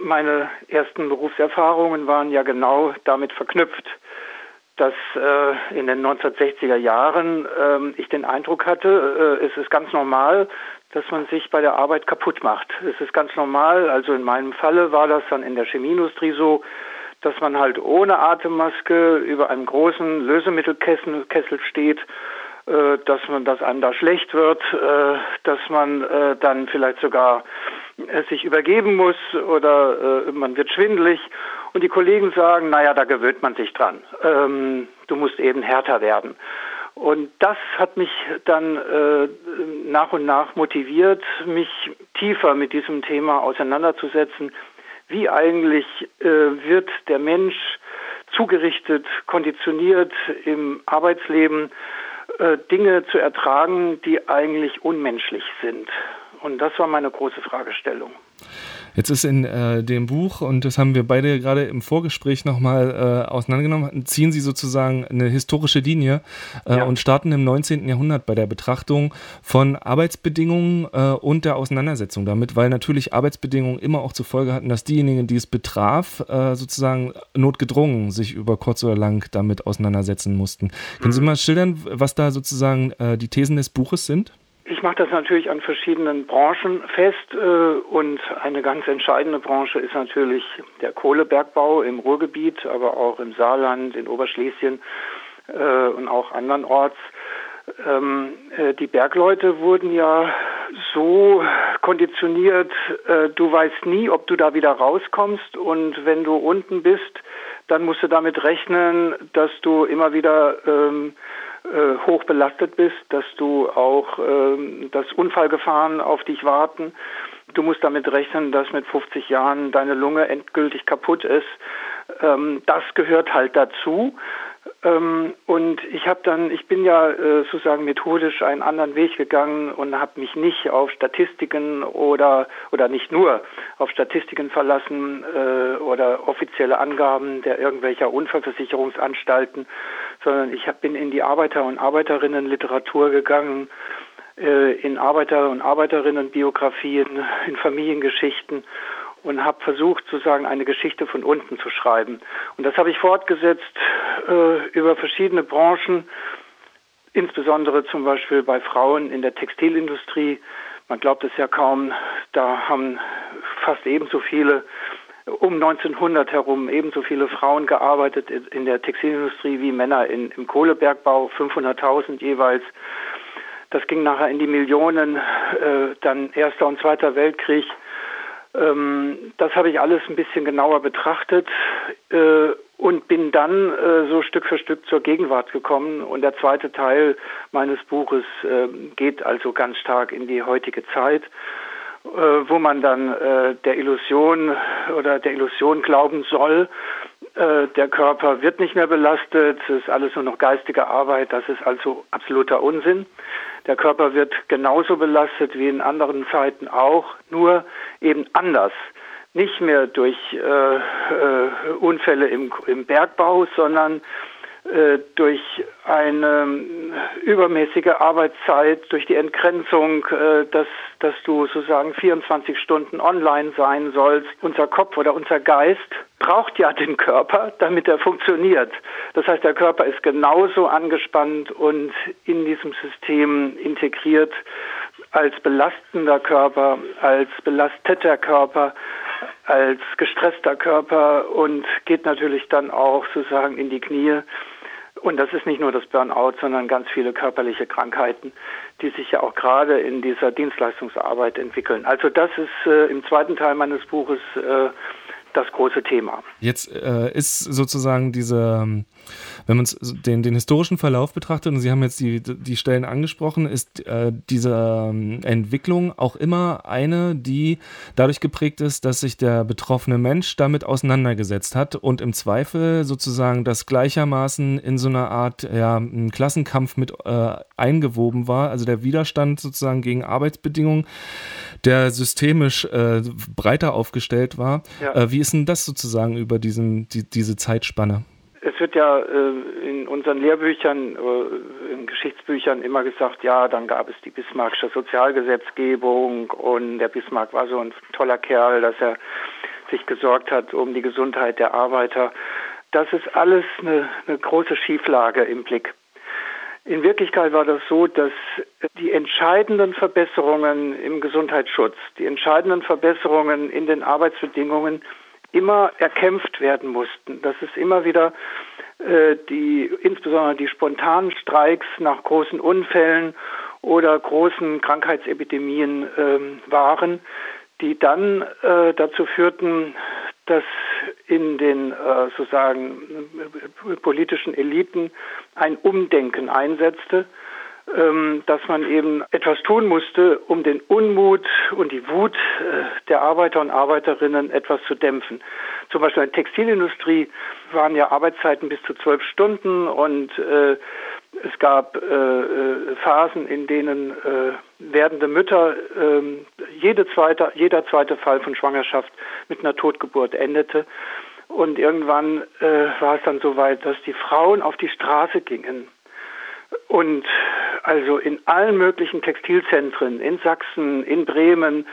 meine ersten Berufserfahrungen waren ja genau damit verknüpft, dass in den 1960er Jahren ich den Eindruck hatte, es ist ganz normal, dass man sich bei der Arbeit kaputt macht. Es ist ganz normal, also in meinem Falle war das dann in der Chemieindustrie so, dass man halt ohne Atemmaske über einem großen Lösemittelkessel steht, dass einem da schlecht wird, dass man dann vielleicht sogar sich übergeben muss oder man wird schwindelig. Und die Kollegen sagen, naja, da gewöhnt man sich dran. Du musst eben härter werden. Und das hat mich dann nach und nach motiviert, mich tiefer mit diesem Thema auseinanderzusetzen. Wie eigentlich wird der Mensch zugerichtet, konditioniert im Arbeitsleben, Dinge zu ertragen, die eigentlich unmenschlich sind. Und das war meine große Fragestellung. Jetzt ist in dem Buch, und das haben wir beide gerade im Vorgespräch nochmal auseinandergenommen, ziehen Sie sozusagen eine historische Linie und starten im 19. Jahrhundert bei der Betrachtung von Arbeitsbedingungen und der Auseinandersetzung damit, weil natürlich Arbeitsbedingungen immer auch zur Folge hatten, dass diejenigen, die es betraf, sozusagen notgedrungen sich über kurz oder lang damit auseinandersetzen mussten. Können Sie mal schildern, was da sozusagen die Thesen des Buches sind? Ich mache das natürlich an verschiedenen Branchen fest und eine ganz entscheidende Branche ist natürlich der Kohlebergbau im Ruhrgebiet, aber auch im Saarland, in Oberschlesien und auch andernorts. Die Bergleute wurden ja so konditioniert, du weißt nie, ob du da wieder rauskommst, und wenn du unten bist, dann musst du damit rechnen, dass du immer wieder hoch belastet bist, dass du auch dass Unfallgefahren auf dich warten. Du musst damit rechnen, dass mit 50 Jahren deine Lunge endgültig kaputt ist. Das gehört halt dazu. Und ich bin ja sozusagen methodisch einen anderen Weg gegangen und habe mich nicht auf Statistiken oder nicht nur auf Statistiken verlassen oder offizielle Angaben der irgendwelcher Unfallversicherungsanstalten, sondern ich bin in die Arbeiter- und Arbeiterinnen-Literatur gegangen, in Arbeiter- und Arbeiterinnen-Biografien, in Familiengeschichten und habe versucht, sozusagen eine Geschichte von unten zu schreiben. Und das habe ich fortgesetzt über verschiedene Branchen, insbesondere zum Beispiel bei Frauen in der Textilindustrie. Man glaubt es ja kaum, da haben fast ebenso viele, um 1900 herum, ebenso viele Frauen gearbeitet in der Textilindustrie wie Männer im Kohlebergbau, 500.000 jeweils. Das ging nachher in die Millionen, dann Erster und Zweiter Weltkrieg. Das habe ich alles ein bisschen genauer betrachtet und bin dann so Stück für Stück zur Gegenwart gekommen. Und der zweite Teil meines Buches geht also ganz stark in die heutige Zeit, wo man dann der Illusion glauben soll, der Körper wird nicht mehr belastet, es ist alles nur noch geistige Arbeit, das ist also absoluter Unsinn. Der Körper wird genauso belastet wie in anderen Zeiten auch, nur eben anders. Nicht mehr durch Unfälle im Bergbau, sondern durch eine übermäßige Arbeitszeit, durch die Entgrenzung, dass du sozusagen 24 Stunden online sein sollst. Unser Kopf oder unser Geist braucht ja den Körper, damit er funktioniert. Das heißt, der Körper ist genauso angespannt und in diesem System integriert als belastender Körper, als belasteter Körper, als gestresster Körper und geht natürlich dann auch sozusagen in die Knie. Und das ist nicht nur das Burnout, sondern ganz viele körperliche Krankheiten, die sich ja auch gerade in dieser Dienstleistungsarbeit entwickeln. Also das ist im zweiten Teil meines Buches das große Thema. Jetzt ist sozusagen wenn man den historischen Verlauf betrachtet, und Sie haben jetzt die Stellen angesprochen, ist diese Entwicklung auch immer eine, die dadurch geprägt ist, dass sich der betroffene Mensch damit auseinandergesetzt hat und im Zweifel sozusagen das gleichermaßen in so einer Art einen Klassenkampf mit eingewoben war, also der Widerstand sozusagen gegen Arbeitsbedingungen, der systemisch breiter aufgestellt war. Ja. Wie ist denn das sozusagen über diese Zeitspanne? Es wird ja in unseren Lehrbüchern, in Geschichtsbüchern immer gesagt, ja, dann gab es die Bismarckische Sozialgesetzgebung und der Bismarck war so ein toller Kerl, dass er sich gesorgt hat um die Gesundheit der Arbeiter. Das ist alles eine große Schieflage im Blick. In Wirklichkeit war das so, dass die entscheidenden Verbesserungen im Gesundheitsschutz, die entscheidenden Verbesserungen in den Arbeitsbedingungen immer erkämpft werden mussten. Dass es immer wieder insbesondere die spontanen Streiks nach großen Unfällen oder großen Krankheitsepidemien waren, die dann dazu führten, dass in den sozusagen politischen Eliten ein Umdenken einsetzte, dass man eben etwas tun musste, um den Unmut und die Wut der Arbeiter und Arbeiterinnen etwas zu dämpfen. Zum Beispiel in der Textilindustrie waren ja Arbeitszeiten bis zu 12 Stunden und es gab Phasen, in denen werdende Mütter jeder zweite Fall von Schwangerschaft mit einer Totgeburt endete. Und irgendwann war es dann so weit, dass die Frauen auf die Straße gingen. Und also in allen möglichen Textilzentren, in Sachsen, in Bremen,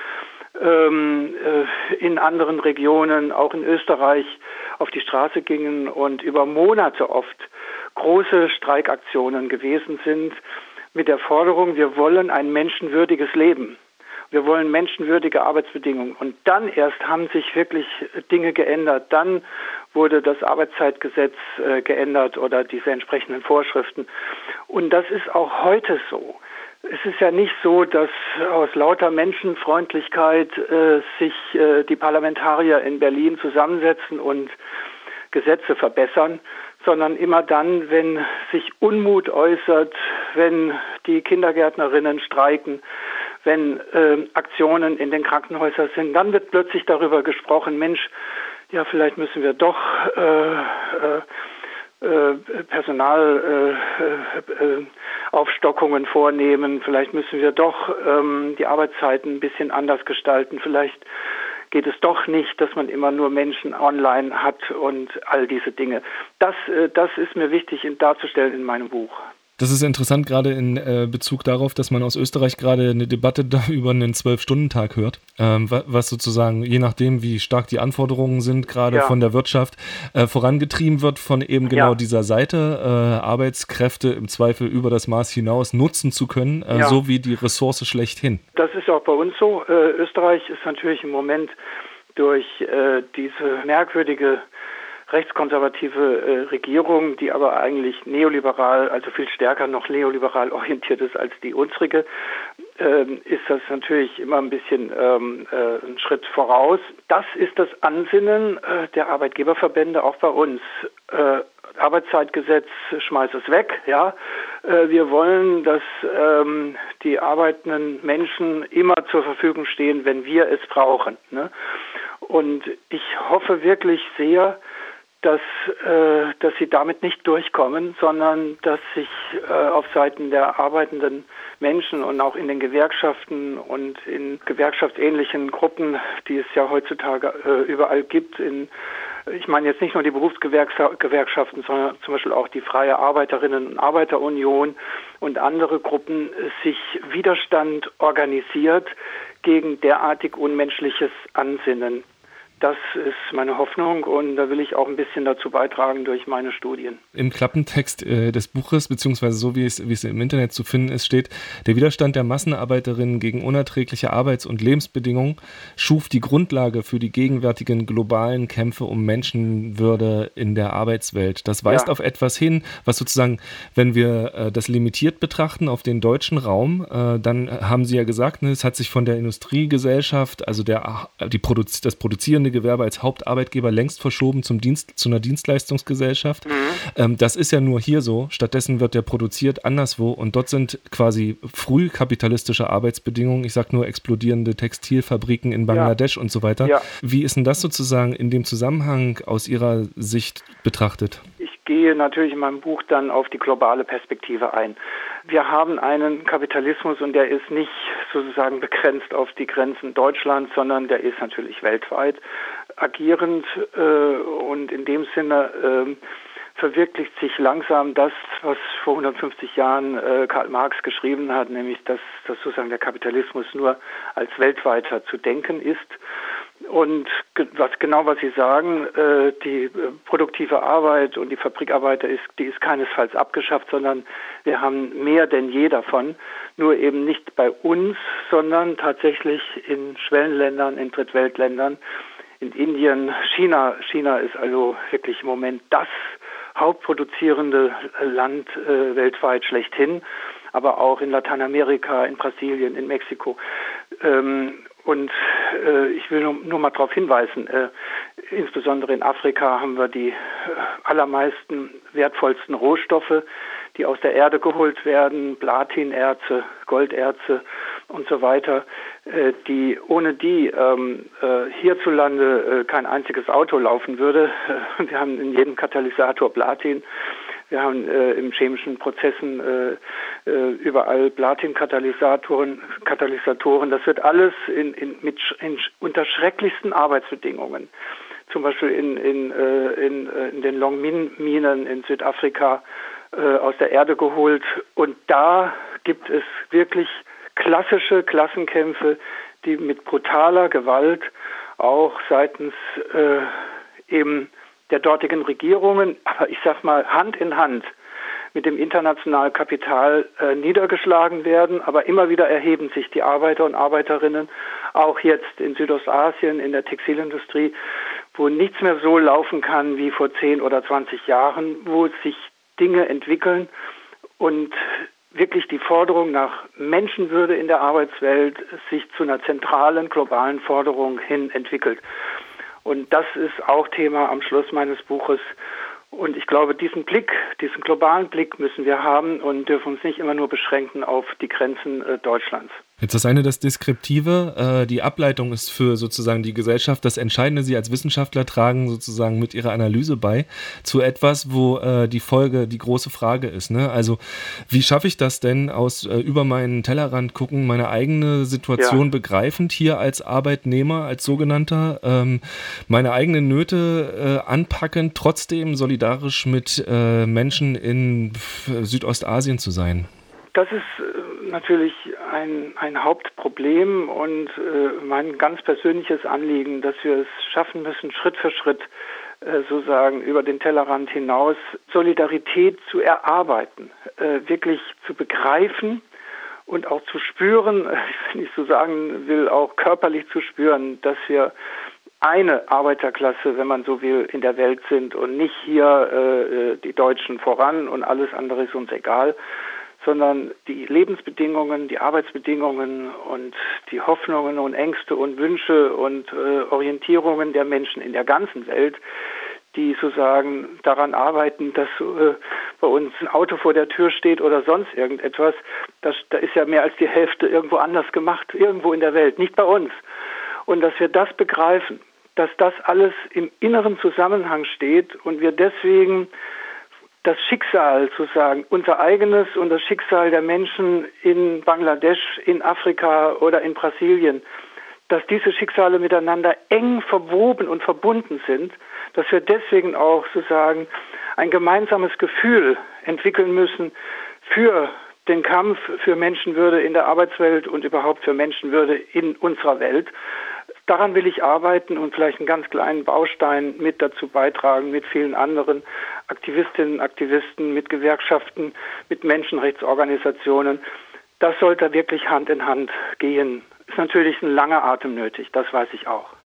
in anderen Regionen, auch in Österreich, auf die Straße gingen und über Monate oft große Streikaktionen gewesen sind mit der Forderung, wir wollen ein menschenwürdiges Leben. Wir wollen menschenwürdige Arbeitsbedingungen. Und dann erst haben sich wirklich Dinge geändert. Dann wurde das Arbeitszeitgesetz geändert oder diese entsprechenden Vorschriften. Und das ist auch heute so. Es ist ja nicht so, dass aus lauter Menschenfreundlichkeit sich die Parlamentarier in Berlin zusammensetzen und Gesetze verbessern, sondern immer dann, wenn sich Unmut äußert, wenn die Kindergärtnerinnen streiken, wenn Aktionen in den Krankenhäusern sind, dann wird plötzlich darüber gesprochen, Mensch, ja, vielleicht müssen wir doch Personalaufstockungen vornehmen, vielleicht müssen wir doch die Arbeitszeiten ein bisschen anders gestalten, vielleicht geht es doch nicht, dass man immer nur Menschen online hat und all diese Dinge. Das ist mir wichtig darzustellen in meinem Buch. Das ist interessant, gerade in Bezug darauf, dass man aus Österreich gerade eine Debatte da über einen 12-Stunden-Tag hört, was sozusagen, je nachdem, wie stark die Anforderungen sind, gerade von der Wirtschaft, vorangetrieben wird von eben genau dieser Seite, Arbeitskräfte im Zweifel über das Maß hinaus nutzen zu können, so wie die Ressource schlechthin. Das ist auch bei uns so. Österreich ist natürlich im Moment durch diese merkwürdige rechtskonservative Regierung, die aber eigentlich neoliberal, also viel stärker noch neoliberal orientiert ist als die unsrige, ist das natürlich immer ein bisschen ein Schritt voraus. Das ist das Ansinnen der Arbeitgeberverbände auch bei uns. Arbeitszeitgesetz, schmeiß es weg, ja. Wir wollen, dass die arbeitenden Menschen immer zur Verfügung stehen, wenn wir es brauchen, ne? Und ich hoffe wirklich sehr, dass sie damit nicht durchkommen, sondern dass sich auf Seiten der arbeitenden Menschen und auch in den Gewerkschaften und in gewerkschaftsähnlichen Gruppen, die es ja heutzutage überall gibt, ich meine jetzt nicht nur die Berufsgewerkschaften, sondern zum Beispiel auch die Freie Arbeiterinnen- und Arbeiterunion und andere Gruppen, sich Widerstand organisiert gegen derartig unmenschliches Ansinnen. Das ist meine Hoffnung und da will ich auch ein bisschen dazu beitragen durch meine Studien. Im Klappentext des Buches, beziehungsweise so wie es im Internet zu finden ist, steht: Der Widerstand der Massenarbeiterinnen gegen unerträgliche Arbeits- und Lebensbedingungen schuf die Grundlage für die gegenwärtigen globalen Kämpfe um Menschenwürde in der Arbeitswelt. Das weist auf etwas hin, was sozusagen, wenn wir das limitiert betrachten auf den deutschen Raum, dann haben Sie ja gesagt, es hat sich von der Industriegesellschaft, also das produzierende Gewerbe als Hauptarbeitgeber längst verschoben zu einer Dienstleistungsgesellschaft. Das ist ja nur hier so. Stattdessen wird der produziert anderswo und dort sind quasi frühkapitalistische Arbeitsbedingungen. Ich sage nur explodierende Textilfabriken in Bangladesch und so weiter. Ja. Wie ist denn das sozusagen in dem Zusammenhang aus Ihrer Sicht betrachtet? Ich gehe natürlich in meinem Buch dann auf die globale Perspektive ein. Wir haben einen Kapitalismus und der ist nicht sozusagen begrenzt auf die Grenzen Deutschlands, sondern der ist natürlich weltweit agierend und in dem Sinne verwirklicht sich langsam das, was vor 150 Jahren Karl Marx geschrieben hat, nämlich dass sozusagen der Kapitalismus nur als weltweiter zu denken ist. Und was Sie sagen, die produktive Arbeit und die Fabrikarbeit die ist keinesfalls abgeschafft, sondern wir haben mehr denn je davon. Nur eben nicht bei uns, sondern tatsächlich in Schwellenländern, in Drittweltländern, in Indien, China. China ist also wirklich im Moment das hauptproduzierende Land weltweit schlechthin, aber auch in Lateinamerika, in Brasilien, in Mexiko. Und ich will nur mal darauf hinweisen, insbesondere in Afrika haben wir die allermeisten wertvollsten Rohstoffe, die aus der Erde geholt werden, Platinerze, Golderze und so weiter, ohne die hierzulande kein einziges Auto laufen würde. Wir haben in jedem Katalysator Platin. Wir haben in chemischen Prozessen überall Platinkatalysatoren. Das wird alles unter schrecklichsten Arbeitsbedingungen, zum Beispiel in den Longmin-Minen in Südafrika aus der Erde geholt. Und da gibt es wirklich klassische Klassenkämpfe, die mit brutaler Gewalt auch seitens eben der dortigen Regierungen, aber ich sag mal Hand in Hand mit dem internationalen Kapital niedergeschlagen werden. Aber immer wieder erheben sich die Arbeiter und Arbeiterinnen, auch jetzt in Südostasien, in der Textilindustrie, wo nichts mehr so laufen kann wie vor 10 oder 20 Jahren, wo sich Dinge entwickeln und wirklich die Forderung nach Menschenwürde in der Arbeitswelt sich zu einer zentralen globalen Forderung hin entwickelt. Und das ist auch Thema am Schluss meines Buches. Und ich glaube, diesen globalen Blick müssen wir haben und dürfen uns nicht immer nur beschränken auf die Grenzen Deutschlands. Jetzt das eine, das Deskriptive, die Ableitung ist für sozusagen die Gesellschaft das Entscheidende. Sie als Wissenschaftler tragen sozusagen mit ihrer Analyse bei zu etwas, wo die Folge die große Frage ist. Ne? Also wie schaffe ich das denn über meinen Tellerrand gucken, meine eigene Situation begreifend hier als Arbeitnehmer, als sogenannter, meine eigenen Nöte anpacken, trotzdem solidarisch mit Menschen in Südostasien zu sein? Das ist natürlich ein Hauptproblem und mein ganz persönliches Anliegen, dass wir es schaffen müssen, Schritt für Schritt sozusagen über den Tellerrand hinaus Solidarität zu erarbeiten, wirklich zu begreifen und auch zu spüren, wenn ich so sagen will, auch körperlich zu spüren, dass wir eine Arbeiterklasse, wenn man so will, in der Welt sind und nicht hier die Deutschen voran und alles andere ist uns egal, sondern die Lebensbedingungen, die Arbeitsbedingungen und die Hoffnungen und Ängste und Wünsche und Orientierungen der Menschen in der ganzen Welt, die sozusagen daran arbeiten, dass bei uns ein Auto vor der Tür steht oder sonst irgendetwas, da ist ja mehr als die Hälfte irgendwo anders gemacht, irgendwo in der Welt, nicht bei uns. Und dass wir das begreifen, dass das alles im inneren Zusammenhang steht und wir deswegen das Schicksal sozusagen, unser eigenes und das Schicksal der Menschen in Bangladesch, in Afrika oder in Brasilien, dass diese Schicksale miteinander eng verwoben und verbunden sind, dass wir deswegen auch sozusagen ein gemeinsames Gefühl entwickeln müssen für den Kampf für Menschenwürde in der Arbeitswelt und überhaupt für Menschenwürde in unserer Welt. Daran will ich arbeiten und vielleicht einen ganz kleinen Baustein mit dazu beitragen, mit vielen anderen Aktivistinnen und Aktivisten, mit Gewerkschaften, mit Menschenrechtsorganisationen. Das sollte wirklich Hand in Hand gehen. Ist natürlich ein langer Atem nötig, das weiß ich auch.